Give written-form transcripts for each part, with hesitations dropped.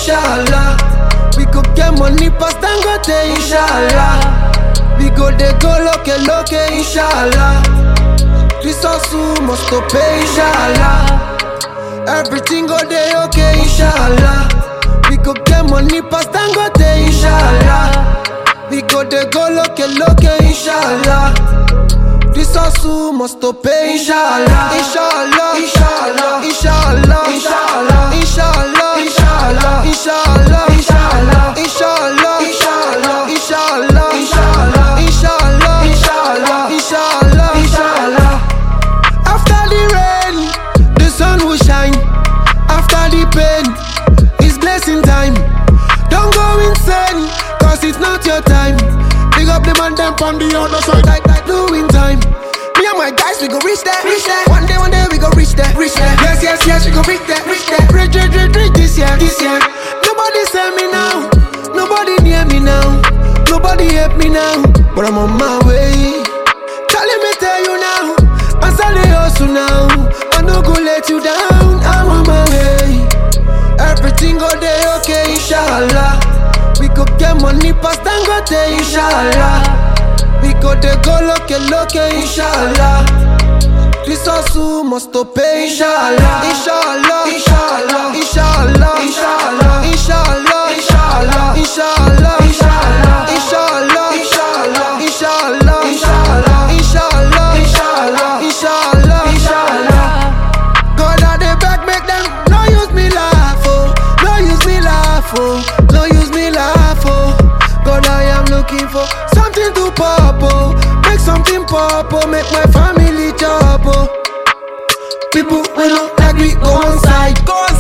inshallah. We go get money past Dangote, inshallah. We go dey go loke, inshallah. This hustle must to pay, inshallah. Everything go dey okay, inshallah. We go get money past Dangote, inshallah. We go dey go loke, inshallah. This hustle must to pay, inshallah. Inshallah, inshallah, inshallah, inshallah, inshallah, inshallah, inshallah, inshallah, inshallah, inshallah, inshallah, inshallah, inshallah, inshallah, inshallah, inshallah. After the rain, the sun will shine. After the pain, it's blessing time. Don't go insane, cause it's not your time. Big up the man them from the other side, like doing time. Me and my guys, we go reach that. One day we go reach that. Yes, we go reach that. Reach this year. Nobody send me now, nobody near me now, nobody help me now, but I'm on my way. Let me tell you now, I'm sorry hustle now. I no go let you down, I'm on my way. Everything go dey okay, inshallah. We go get money past Dangote, inshallah. We go dey go loke, inshallah. This hustle must to pay, inshallah. Inshallah, inshallah, inshallah, inshallah, inshallah, inshallah, inshallah, inshallah, inshallah, inshallah, inshallah, inshallah, inshallah, inshallah, inshallah, inshallah. God I dey beg, make them no use me laugh, oh, no use me laugh, oh, no use me laugh, oh. God I am looking for something to pop, oh, make something pop, oh, make my family chop, oh. People we don't like we go on side.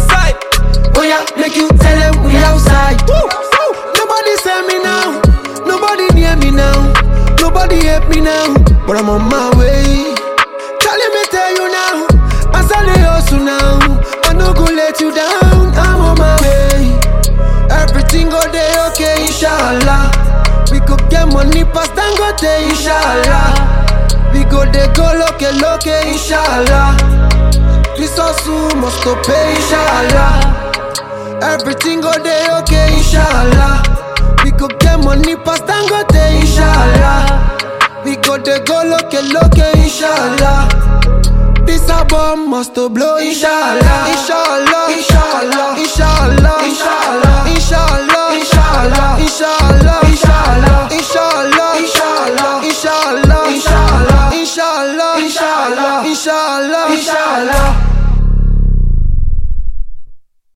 Oh yeah, make you tell them we outside. Woo. Nobody send me now, nobody near me now, nobody help me now, but I'm on my way. Let me tell you now, I'm sorry hustle now. I no go let you down, I'm on my way. Everything go dey okay, inshallah. We go get money past Dangote, inshallah. We go dey go loke, inshallah. This hustle must to pay, inshallah. Everything go dey okay, inshallah. We go get money past Dangote, inshallah. We go dey go loke, inshallah. This album must to blow, inshallah. Inshallah, inshallah, inshallah, inshallah, inshallah, inshallah, inshallah, inshallah, inshallah, inshallah, inshallah, inshallah, inshallah, inshallah, inshallah, inshallah.